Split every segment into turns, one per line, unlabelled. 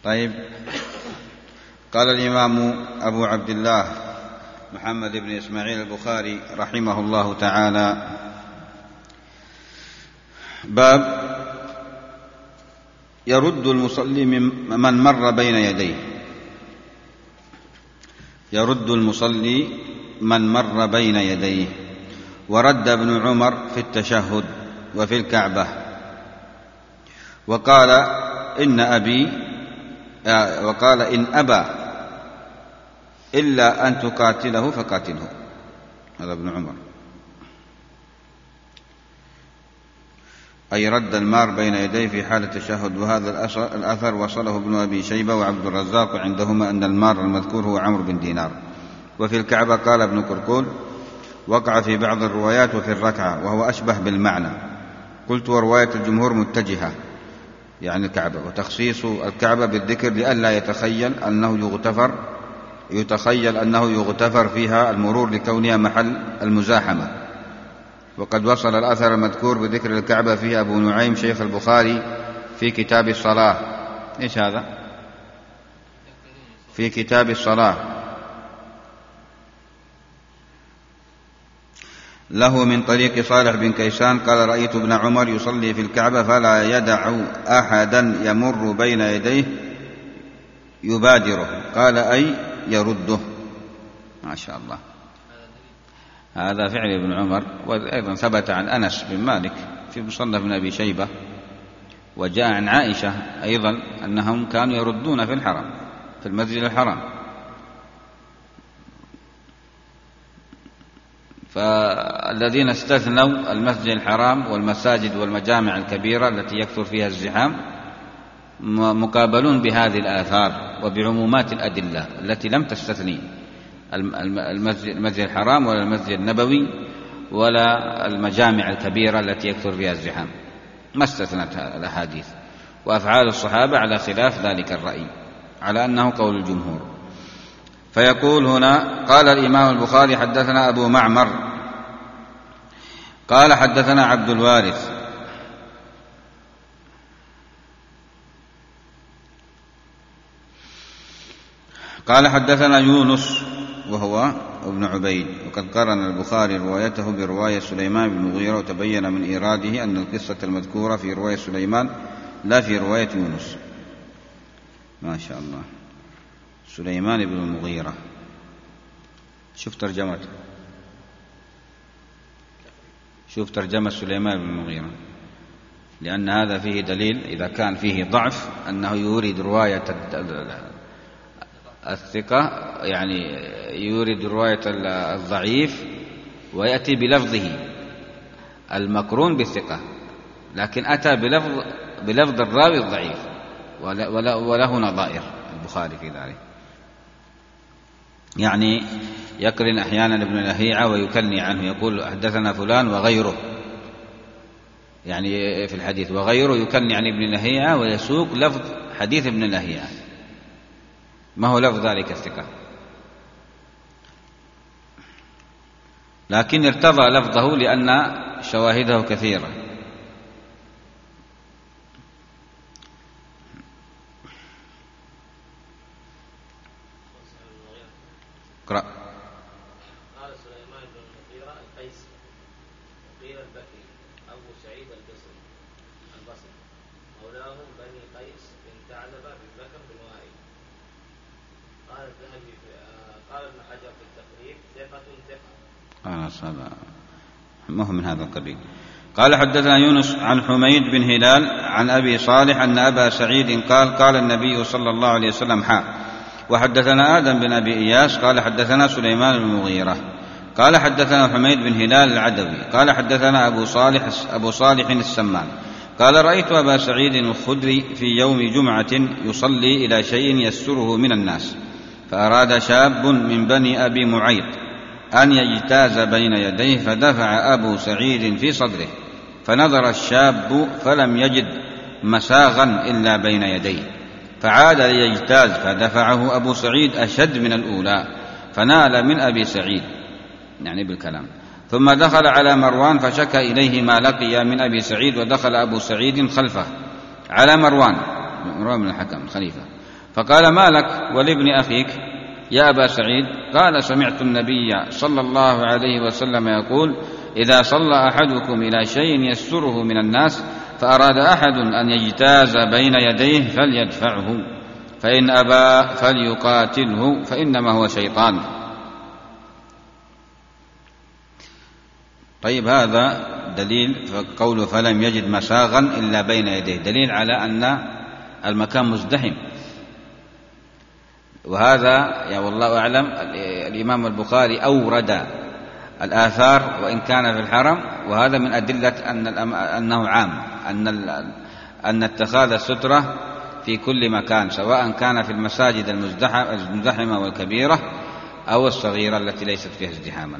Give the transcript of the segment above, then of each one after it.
طيب. قال الإمام أبو عبد الله محمد بن إسماعيل البخاري رحمه الله تعالى: باب يرد المصلي من مر بين يديه. يرد المصلي من مر بين يديه. ورد ابن عمر في التشهد وفي الكعبة، وقال إن أبى إلا أن تقاتله فقاتله. هذا ابن عمر، أي رد المار بين يديه في حال التشهد. وهذا الأثر وصله ابن أبي شيبة وعبد الرزاق عندهما أن المار المذكور هو عمرو بن دينار. وفي الكعبة قال ابن كركول: وقع في بعض الروايات وفي الركعة، وهو أشبه بالمعنى. قلت: ورواية الجمهور متجهة، يعني الكعبة، وتخصيص الكعبة بالذكر لئلا يتخيل أنه يغتفر فيها المرور لكونها محل المزاحمة. وقد وصل الأثر المذكور بذكر الكعبة فيه أبو نعيم شيخ البخاري في كتاب الصلاة. إيش هذا؟ في كتاب الصلاة له من طريق صالح بن كيسان قال: رأيت ابن عمر يصلي في الكعبة فلا يدع أحدا يمر بين يديه يبادره. قال: أي يرده. ما شاء الله، هذا فعل ابن عمر. وأيضا ثبت عن أنس بن مالك في مصنف ابن أبي شيبة، وجاء عن عائشة أيضا أنهم كانوا يردون في الحرم، في المسجد الحرام. فالذين استثنوا المسجد الحرام والمساجد والمجامع الكبيرة التي يكثر فيها الزحام مقابلون بهذه الآثار وبعمومات الأدلة التي لم تستثني المسجد الحرام ولا المسجد النبوي ولا المجامع الكبيرة التي يكثر فيها الزحام، ما استثنت الأحاديث. وأفعال الصحابة على خلاف ذلك الرأي، على أنه قول الجمهور. فيقول هنا: قال الإمام البخاري: حدثنا أبو معمر قال حدثنا عبد الوارث قال حدثنا يونس وهو ابن عبيد. وقد قرن البخاري روايته برواية سليمان بن المغيرة، وتبين من إيراده أن القصة المذكورة في رواية سليمان لا في رواية يونس. ما شاء الله، سليمان بن المغيرة. شوف ترجمة سليمان بن المغيرة، لأن هذا فيه دليل إذا كان فيه ضعف أنه يورد رواية الثقة، يعني يورد رواية الضعيف ويأتي بلفظه المقرون بالثقة، لكن أتى بلفظ الراوي الضعيف وله نظائر البخاري في ذلك. يعني يقرن أحيانا ابن لهيعة ويكني عنه، يقول حدثنا فلان وغيره، يعني في الحديث وغيره يكني عن ابن لهيعة ويسوق لفظ حديث ابن لهيعة، ما هو لفظ ذلك الثقة، لكن ارتضى لفظه لأن شواهده كثيرة. اقرأ.
قال سليمان بن المغيرة القيسي، وقيل البكري أبو سعيد البصري مولاهم بني قيس بن ثعلبة بن بكر بن وائل. قال ابن حجر في التقريب: ثقة.
ما هو من هذا القبيل. قال حدثنا يونس عن حميد بن هلال عن أبي صالح أن أبا سعيد قال النبي صلى الله عليه وسلم: وحدثنا آدم بن أبي إياس قال حدثنا سليمان بن المغيرة قال حدثنا حميد بن هلال العدوي قال حدثنا أبو صالح السمان قال: رأيت أبا سعيد الخدري في يوم جمعة يصلي إلى شيء يستره من الناس، فأراد شاب من بني أبي معيط أن يجتاز بين يديه، فدفع أبو سعيد في صدره، فنظر الشاب فلم يجد مساغا إلا بين يديه، فعاد ليجتاز، فدفعه أبو سعيد أشد من الأولى، فنال من أبي سعيد يعني بالكلام. ثم دخل على مروان فشكى إليه ما لقي من أبي سعيد، ودخل أبو سعيد خلفه على مروان بن الحكم الخليفة، فقال: ما لك ولابن أخيك يا أبا سعيد؟ قال: سمعت النبي صلى الله عليه وسلم يقول: إذا صلى أحدكم إلى شيء يستره من الناس فأراد أحد أن يجتاز بين يديه فليدفعه، فإن أبى فليقاتله فإنما هو شيطان. طيب، هذا دليل قوله فلم يجد مساغا إلا بين يديه، دليل على أن المكان مزدحم. وهذا يا والله أعلم الإمام البخاري أورد الآثار وإن كان في الحرم، وهذا من أدلة أنه عام، أن اتخاذ السترة في كل مكان، سواء كان في المساجد المزدحمة والكبيرة أو الصغيرة التي ليست فيها ازدحاما.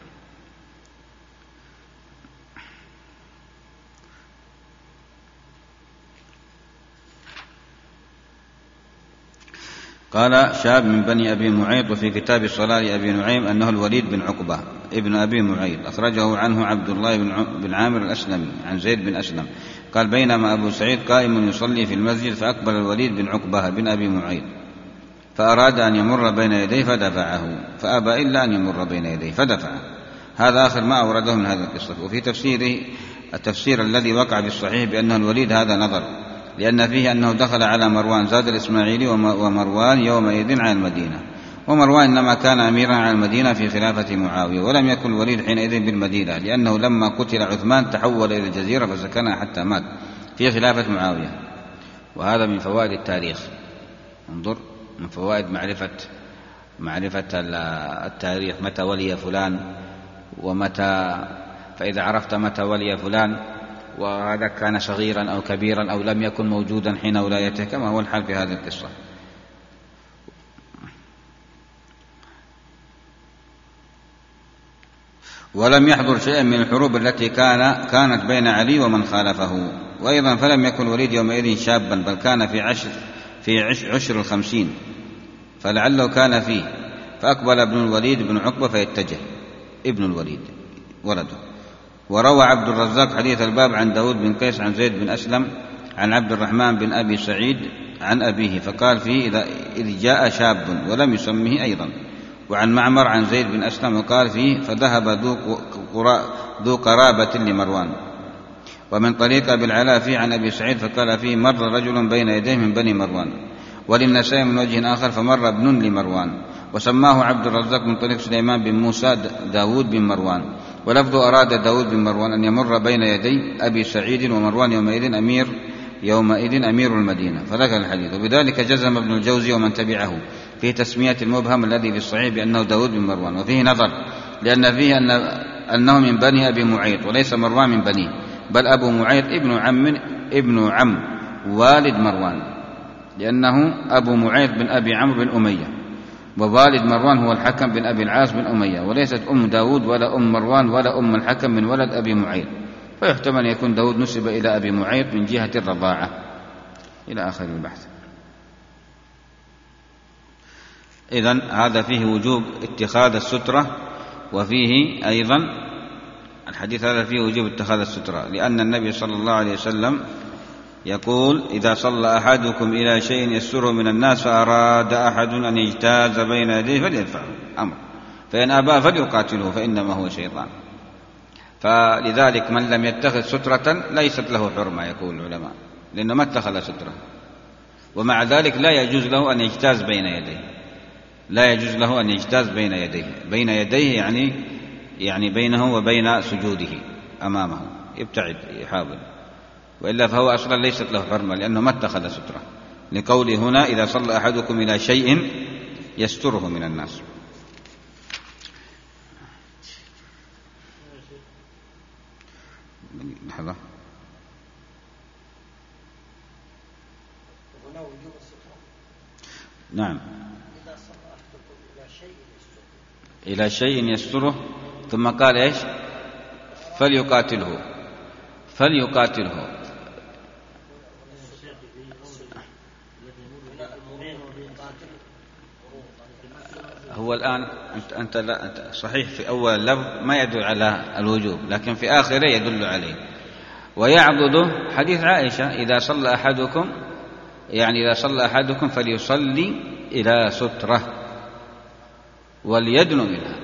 قال: شاب من بني أبي معيط. وفي كتاب الصلاة لأبي نعيم أنه الوليد بن عقبة ابن أبي معيط، أخرجه عنه عبد الله بن عامر الأسلمي عن زيد بن أسلم قال: بينما أبو سعيد قائم يصلي في المسجد فأقبل الوليد بن عقبة بن أبي معيط فأراد أن يمر بين يديه فدفعه، فأبى إلا أن يمر بين يديه فدفعه. هذا آخر ما أورده من هذا القصة. وفي تفسيره التفسير الذي وقع بالصحيح بأنه الوليد هذا نظر، لأن فيه أنه دخل على مروان زاد الإسماعيلي ومروان يومئذ على المدينة، ومروان إنما كان أميرا على المدينة في خلافة معاوية، ولم يكن الوليد حينئذ بالمدينة، لأنه لما قتل عثمان تحول إلى الجزيرة فسكنها حتى مات في خلافة معاوية. وهذا من فوائد التاريخ، انظر، من فوائد معرفة التاريخ، متى ولي فلان ومتى، فإذا عرفت متى ولي فلان وهذا كان صغيرا أو كبيرا أو لم يكن موجودا حين ولايته، كما هو الحال في هذه القصة. ولم يحضر شيئا من الحروب التي كانت بين علي ومن خالفه. وأيضا فلم يكن الوليد يومئذ شابا، بل كان في عشر 50، فلعله كان فيه. فأقبل ابن الوليد بن عقبة فيتجه، ابن الوليد ولده. وروى عبد الرزاق حديث الباب عن داود بن قيس عن زيد بن أسلم عن عبد الرحمن بن أبي سعيد عن أبيه، فقال فيه إذ جاء شاب ولم يسمه أيضا. وعن معمر عن زيد بن أسلم وقال فيه فذهب ذو قرابة لمروان. ومن طريق أبي العلاء فيه عن أبي سعيد فقال فيه مر رجل بين يديه من بني مروان. وللنسائي من وجه آخر فمر ابن لمروان، وسماه عبد الرزاق من طريق سليمان بن موسى داود بن مروان. ولفظ أراد داود بن مروان أن يمر بين يدي أبي سعيد، ومروان يومئذ أمير المدينة، فذكر الحديث. وبذلك جزم ابن الجوزي ومن تبعه في تسمية المبهم الذي في الصحيح بأنه داود بن مروان. وفيه نظر، لأن فيه أنه من بني أبي معيط وليس مروان من بنيه، بل أبو معيط ابن عم والد مروان، لأنه أبو معيط بن أبي عمرو بن أمية، ووالد مروان هو الحكم بن أبي العاص بن أمية، وليست أم داود ولا أم مروان ولا أم الحكم من ولد أبي معيط، فيحتمل أن يكون داود نسب إلى أبي معيط من جهة الرضاعة، إلى آخر البحث. إذن هذا فيه وجوب اتخاذ السترة، وفيه أيضا الحديث هذا فيه وجوب اتخاذ السترة، لأن النبي صلى الله عليه وسلم يقول إذا صلى أحدكم إلى شيء يستره من الناس فأراد أحد أن يجتاز بين يديه فليدفعه أمر، فإن أبى فليقاتله فإنما هو شيطان. فلذلك من لم يتخذ سترة ليست له حرمة، يقول العلماء، لأنه ما اتخذ سترة، ومع ذلك لا يجوز له أن يجتاز بين يديه، لا يجوز له أن يجتاز بين يديه يعني بينه وبين سجوده أمامه، يبتعد يحاول، وإلا فهو أصلا ليست له حرمة لأنه ما اتخذ سترة، لقوله هنا إذا صلى أحدكم إلى شيء يستره من الناس. لحظة. نعم، إلى شيء يستره، ثم قال إيش؟ فليقاتله هو الآن أنت لا صحيح في أول اللفظ ما يدل على الوجوب، لكن في آخره يدل عليه. ويعضد حديث عائشة إذا صلى أحدكم يعني إذا صلى أحدكم فليصلي إلى سترة وليدنو منها.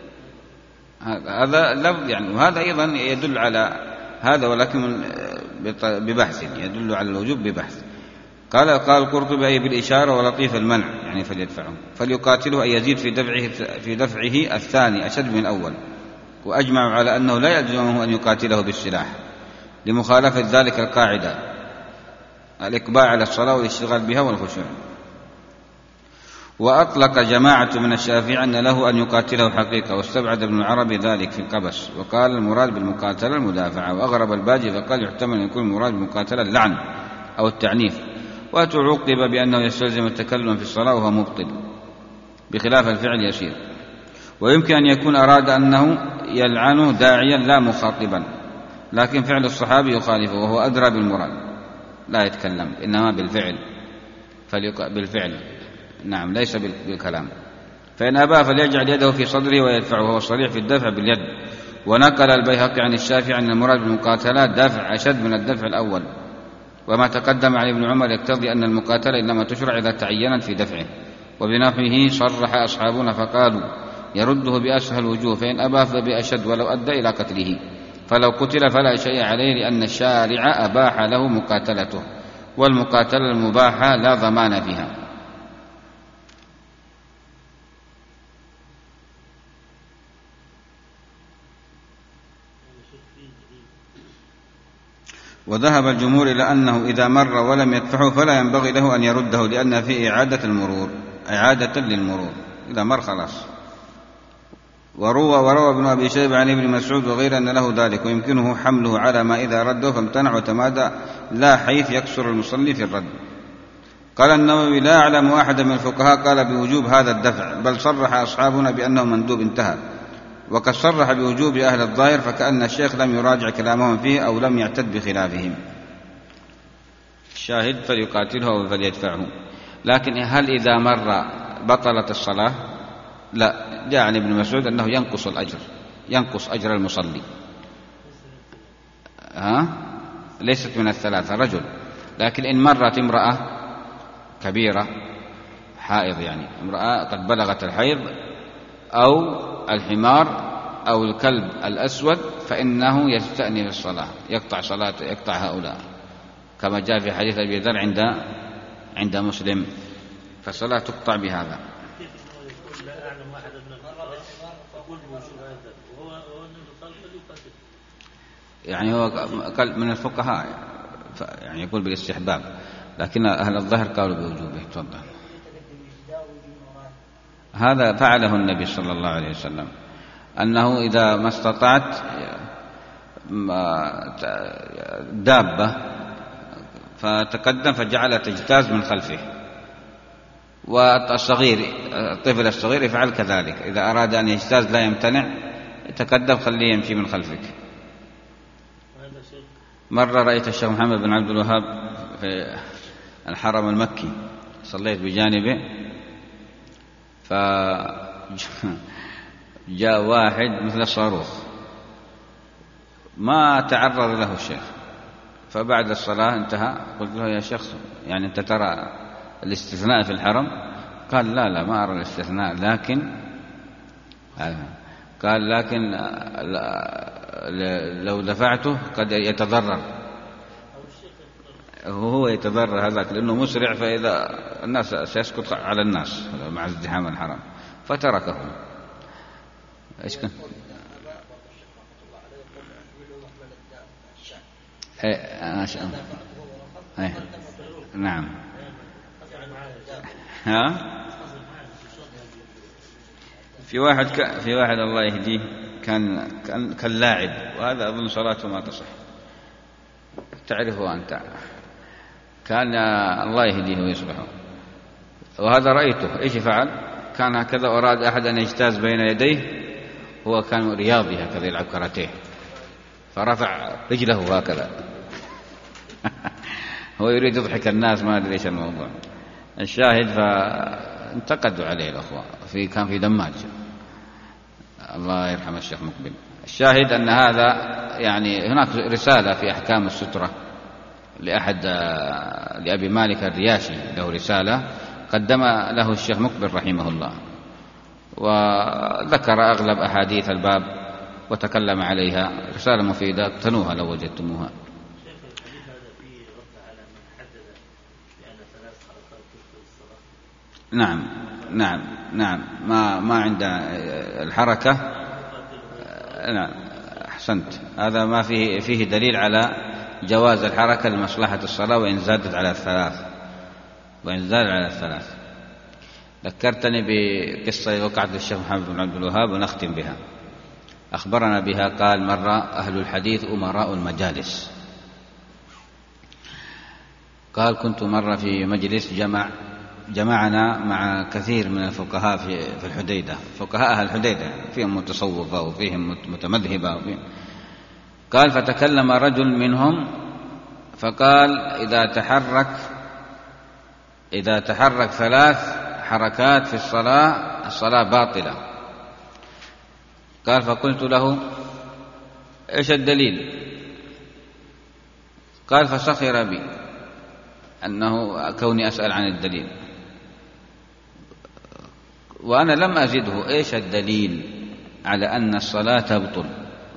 هذا لفظ يعني، وهذا أيضا يدل على هذا ولكن ببحث، يدل على الوجوب ببحث. قال القرطبي أي بالإشارة ولطيف المنع يعني فليدفعه. فليقاتله أي يزيد في دفعه الثاني أشد من الأول. وأجمعوا على أنه لا يلزمه أن يقاتله بالسلاح لمخالفة ذلك القاعدة الإقبال على الصلاة والاشتغال بها والخشوع. وأطلق جماعة من الشافعي أن له أن يقاتله حقيقة، واستبعد ابن العربي ذلك في القبس، وقال المراد بالمقاتلة المدافعة. وأغرب الباجي فقال يحتمل أن يكون المراد بالمقاتلة اللعن أو التعنيف. وتعوقب بأنه يستلزم التكلم في الصلاة وهو مبطل بخلاف الفعل يسير. ويمكن أن يكون أراد أنه يلعنه داعيا لا مخاطبا، لكن فعل الصحابي يخالفه وهو أدرى بالمراد، لا يتكلم إنما بالفعل، بالفعل نعم ليس بالكلام. فإن أبى فليجعل يده في صدره ويدفعه، وهو صريح في الدفع باليد. ونقل البيهقي عن الشافعي أن المراد بالمقاتلة دفع أشد من الدفع الأول. وما تقدم عن ابن عمر يقتضي أن المقاتلة إنما تشرع إذا تعينت في دفعه. وبنحوه صرح أصحابنا فقالوا يرده بأسهل وجوه، فإن أبى فبأشد ولو أدى إلى قتله. فلو قتل فلا شيء عليه لأن الشارع أباح له مقاتلته، والمقاتلة المباحة لا ضمان فيها. وذهب الجمهور إلى أنه إذا مر ولم يدفعه فلا ينبغي له أن يرده، لأن فيه إعادة للمرور إذا مر خلاص. وروى ابن أبي شيبة عن ابن مسعود وغير أن له ذلك، ويمكنه حمله على ما إذا رده فامتنع وتمادى، لا حيث يكسر المصلي في الرد. قال النووي لا أعلم أحد من الفقهاء قال بوجوب هذا الدفع، بل صرح أصحابنا بأنه مندوب انتهى. وقد صرح بوجوب أهل الظاهر، فكأن الشيخ لم يراجع كلامهم فيه أو لم يعتد بخلافهم. الشاهد فليقاتله أو فليدفعه. لكن هل إذا مر بطلت الصلاة؟ لا، جاء عن ابن مسعود أنه ينقص الأجر، ينقص أجر المصلي. ليست من الثلاثة رجل. لكن إن مرت امرأة كبيرة حائض، يعني امرأة قد بلغت الحيض أو الحمار أو الكلب الأسود، فإنه يستأنف الصلاة، يقطع صلاة، يقطع هؤلاء، كما جاء في حديث أبي ذر عند مسلم، فالصلاة تقطع بهذا. يعني هو من الفقهاء يعني يقول بالاستحباب، لكن أهل الظهر قالوا بوجوبه. تفضل. هذا فعله النبي صلى الله عليه وسلم، أنه إذا ما استطعت دابة فتقدم فجعل تجتاز من خلفه. والصغير الطفل الصغير يفعل كذلك، إذا أراد أن يجتاز لا يمتنع يتقدم، خليه يمشي من خلفك. مرة رأيت الشيخ محمد بن عبد الوهاب في الحرم المكي، صليت بجانبه، فجاء واحد مثل الصاروخ ما تعرض له الشيخ، فبعد الصلاة انتهى، قلت له يا شيخ يعني أنت ترى الاستثناء في الحرم؟ قال لا ما أرى الاستثناء، لكن قال لكن لو دفعته قد يتضرر، هو يتضرر هذاك لأنه مسرع، فإذا الناس سيسقط على الناس مع ازدحام الحرم، فتركه. ايش كان؟ نعم. في واحد الله يهديه كان لاعب، وهذا أظن صلاته ما تصح، تعرفه أنت، كان الله يهديه ويصلحه. وهذا رأيته إيش فعل؟ كان هكذا، أراد أحد أن يجتاز بين يديه، هو كان رياضي هكذا يلعب كاراتيه، فرفع رجله هكذا هو يريد يضحك الناس، ما أدري إيش الموضوع. الشاهد فانتقدوا عليه الأخوة، كان في دماج، الله يرحم الشيخ مقبل. الشاهد أن هذا يعني هناك رسالة في أحكام السترة لأبي مالك الرياشي له رسالة قدم له الشيخ مقبل رحمه الله، وذكر أغلب أحاديث الباب وتكلم عليها، رسالة مفيدة اقتنوها لو وجدتموها.
شيخ الحديث هذا فيه رد على من حدد بأن 3 حركات تدخل الصلاة.
نعم ما عند الحركة. نعم أحسنت، هذا ما فيه دليل على جواز الحركة لمصلحة الصلاة وإن زادت على 3. ذكرتني بقصة وقعت للشيخ محمد بن عبد الوهاب ونختم بها. أخبرنا بها قال: مر أهل الحديث أمراء المجالس. قال: كنت مرة في مجلس جمعنا مع كثير من الفقهاء في الحديدة، فقهاء أهل الحديدة فيهم متصوفة وفيهم متمذهبة قال: فتكلم رجل منهم فقال: إذا تحرك 3 حركات في الصلاة باطلة. قال: فقلت له: إيش الدليل؟ قال: فسخر بي أنه كوني أسأل عن الدليل، وأنا لم أزده إيش الدليل على أن الصلاة تبطل،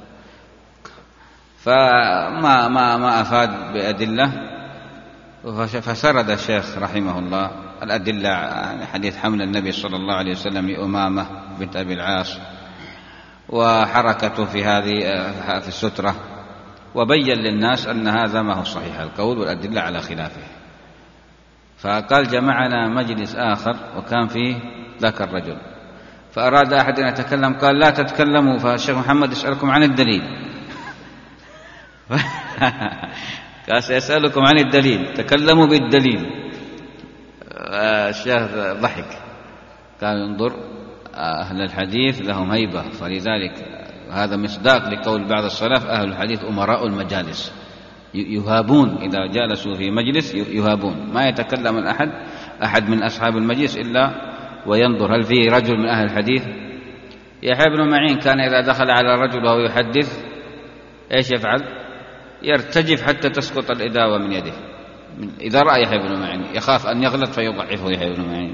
فما أفاد بأدلة. فسرد الشيخ رحمه الله الأدلة عن حديث حمل النبي صلى الله عليه وسلم لأمامة بنت أبي العاص وحركته في السترة، وبين للناس أن هذا ما هو صحيح القول والأدلة على خلافه. فقال: جمعنا مجلس آخر وكان فيه ذاك الرجل، فأراد أحد أن يتكلم قال: لا تتكلموا، فالشيخ محمد يسألكم عن الدليل. قال: سيسألكم عن الدليل، تكلموا بالدليل. الشيخ ضحك قال: انظر، أهل الحديث لهم هيبة، فلذلك هذا مصداق لقول بعض السلف: أهل الحديث أمراء المجالس، يهابون إذا جالسوا في مجلس، يهابون، ما يتكلم أحد من أصحاب المجلس إلا وينظر هل فيه رجل من أهل الحديث. يحيى بن معين كان إذا دخل على رجل وهو يحدث إيش يفعل؟ يرتجف حتى تسقط الإداوة من يده، إذا رأى يحيى بن معين يخاف أن يغلط فيضعفه يحيى بن معين.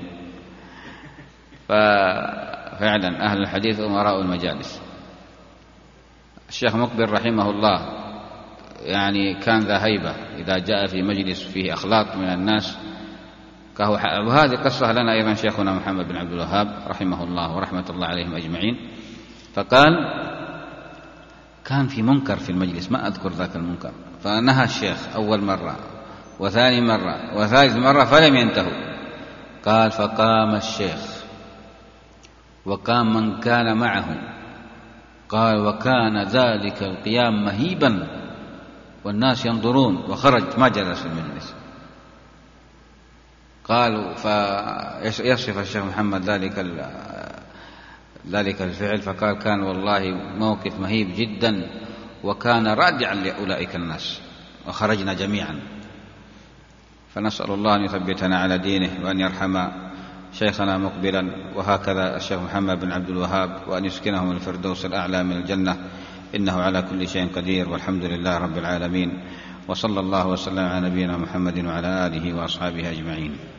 ففعلا أهل الحديث أمراء المجالس. الشيخ مقبل رحمه الله يعني كان ذا هيبة، إذا جاء في مجلس فيه أخلاق من الناس. وهذه قصة لنا أيضا شيخنا محمد بن عبد الوهاب رحمه الله ورحمة الله عليهم أجمعين. فقال: كان في منكر في المجلس، ما أذكر ذاك المنكر، فنهى الشيخ أول مرة وثاني مرة وثالث مرة فلم ينتهوا. قال: فقام الشيخ وقام من كان معه، قال: وكان ذلك القيام مهيبا والناس ينظرون، وخرج ما جلس المجلس. قالوا فيصف الشيخ محمد ذلك الفعل، فقال: كان والله موقف مهيب جدا، وكان رادعا لأولئك الناس، وخرجنا جميعا. فنسأل الله أن يثبتنا على دينه، وأن يرحم شيخنا مقبلا، وهكذا الشيخ محمد بن عبد الوهاب، وأن يسكنهم الفردوس الأعلى من الجنة، إنه على كل شيء قدير، والحمد لله رب العالمين. وصلى الله وسلم على نبينا محمد وعلى آله وأصحابه أجمعين.